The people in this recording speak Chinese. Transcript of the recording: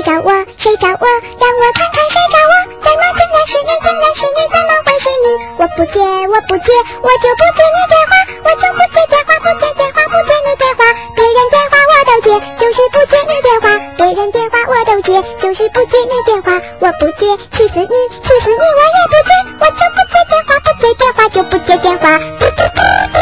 找我？谁找我？让我看看谁找我？怎么竟然是你？竟然是你？怎么会是你？我不接，我不接，我就不接你电话，我就不接电话，不接电话，不接你电话。别人电话我都接，就是不接你电话。别人电话我都接，就是不接你电话。我不接，气死你，气死你，我也不接，我就不接电话，不接电话就不接电话。